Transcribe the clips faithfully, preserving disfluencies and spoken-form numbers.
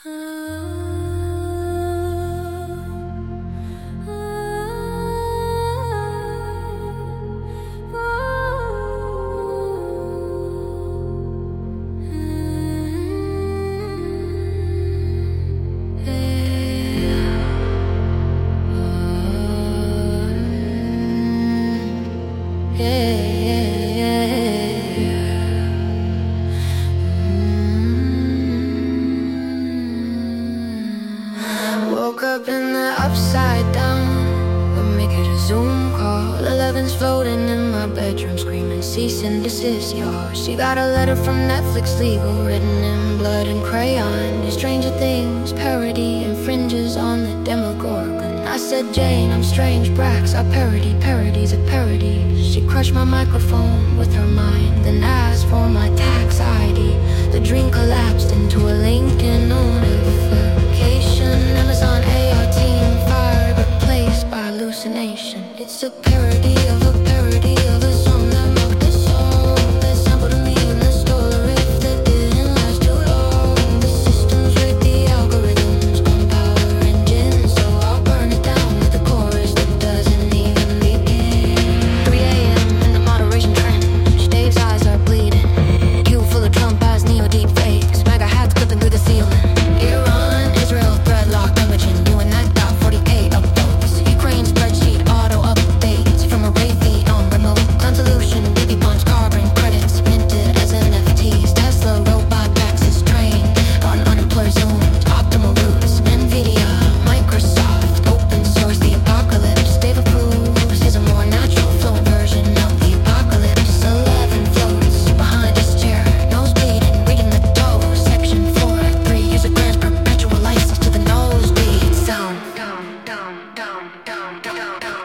Woke up in the upside down. We'll make it a Zoom call. Eleven's floating in my bedroom, screaming cease and desist, y'all. She got a letter from Netflix, legal, written in blood and crayon. Stranger Things parody infringes on the Demogorgon. I said, Jane, I'm strange, Brax, our parody, parody's a parody. She crushed my microphone with her mind, then asked for my tax I D. The dream collapsed into a LinkedIn notification. Amazon A R team fired, replaced by hallucination. It's a parody of a parody of a song that mocked the song. They sampled me in the store if that didn't last too long. The systems rigged the algorithms on power engines, so I'll burn it down with a chorus that doesn't even begin. three a m in the moderation trench, Dave's eyes are bleeding. Queue full of Trump eyes, neo deep fakes, MAGA hats clipping through the ceiling. Iran, Israel, threadlock imaging, you and that got forty K upvotes. Ukraine spreadsheet auto updates from a Raytheon on remote. Convolution, baby punch, carbon credits minted as N F Ts. Tesla robot taxes trained on unemployed zones. Optimal routes, Nvidia, Microsoft, open source the apocalypse. Dave approves, here's a more natural flow version of the apocalypse. Eleven floats behind his chair, nose bleeding, reading the dough. Section four, three user grants perpetual license to the nosebleed sound. Down, down, down, down, down, down.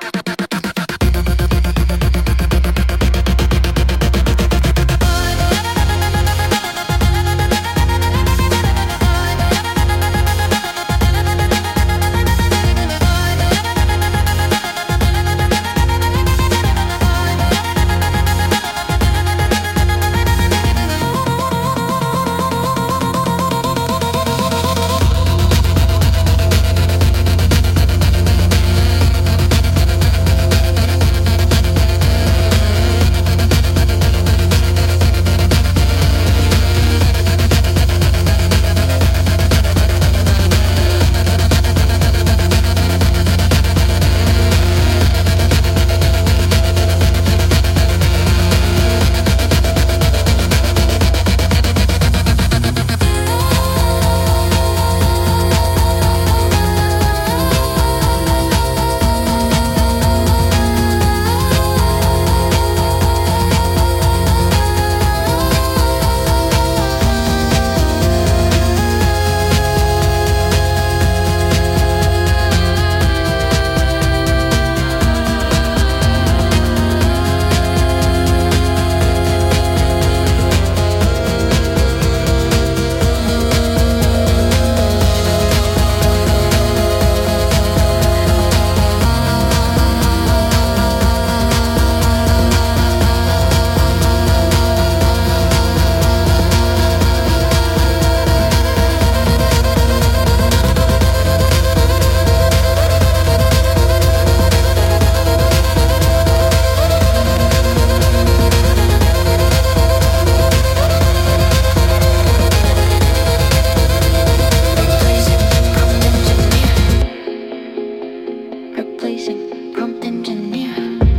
Replacing prompt engineer.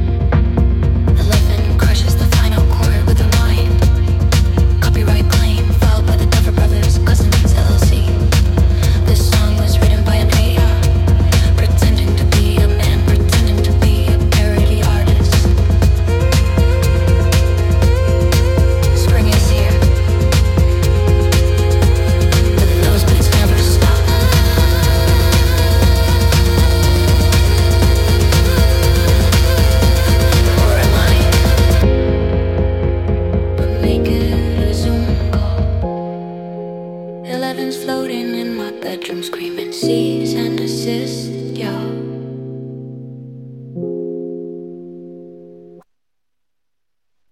Eleven crushes the final chord with a mind. Copyright claim filed by the Duffer Brothers, Cousins L L C. This song was written by an A I, pretending to be a man, pretending to be a parody artist. Spring is here. The nosebleeds never stop. Eleven's floating in my bedroom, screaming, see